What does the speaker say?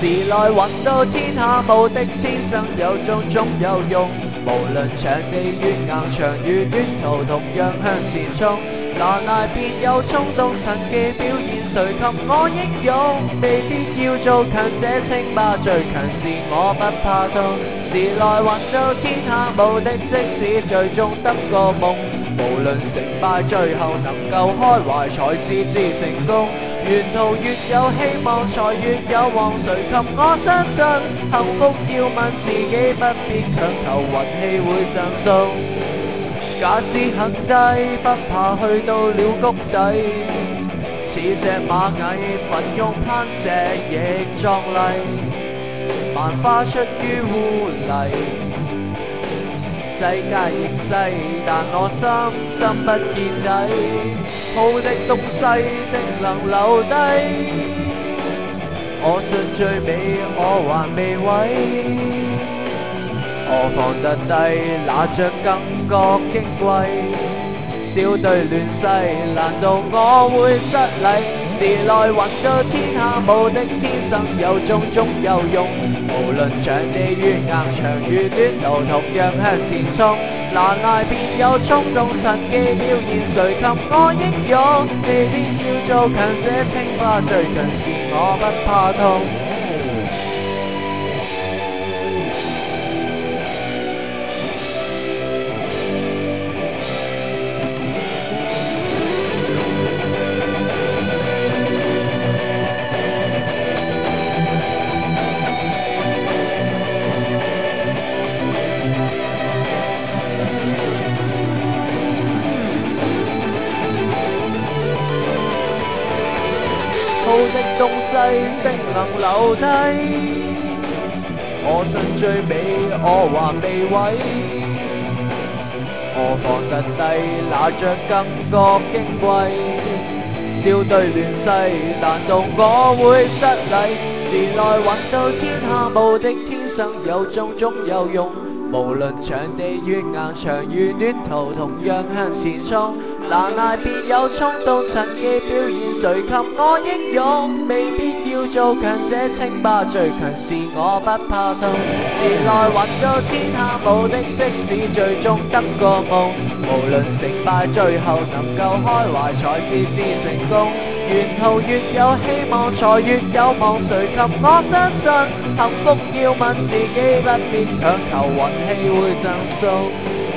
時來揾到天下無敵，天生有種總有用。無論場地越硬，長與短途同樣向前衝。拿賴便有衝動，神技表現誰及我英勇？未必要做強者稱霸，最強是我不怕痛。時來揾到天下無敵，即使最終得個夢。無論成敗，最後能夠開懷才是至成功。沿途越有希望，才越有望。誰及我相信，幸福要問自己，不必強求運氣會贈送。假使很低，不怕去到了谷底。似隻螞蟻，奮勇攀石亦壯麗。萬花出於污泥，世界亦細，但我心不見底。好的東西定能留低，我信最美我還未毀。我放得低，拿着更覺矜貴。小隊亂世，難道我會失禮？時來揾到天下無敵，天生有種總有用。無論場地越硬，長與短途同樣向前衝。拿賴便有衝動，神技表現誰及我英勇？未必要做強者稱霸，最強是我不怕痛。好的東西定能留低，我信最美我還未毀。我放得低，拿着更覺矜貴。笑對亂世，難道我會失禮？時來揾到天下無敵，天生有種總有用。無論場地越硬，長與短途同樣向前衝。拿賴便有衝動，神技表現誰及我英勇？未必要做強者稱霸，最強是我不怕痛。時來揾到天下無敵，即使最終得個夢。無論成敗，最後能夠開懷才是至成功。沿途越有希望，才越有望。誰及我相信，幸福要問自己，不必強求運氣會贈送。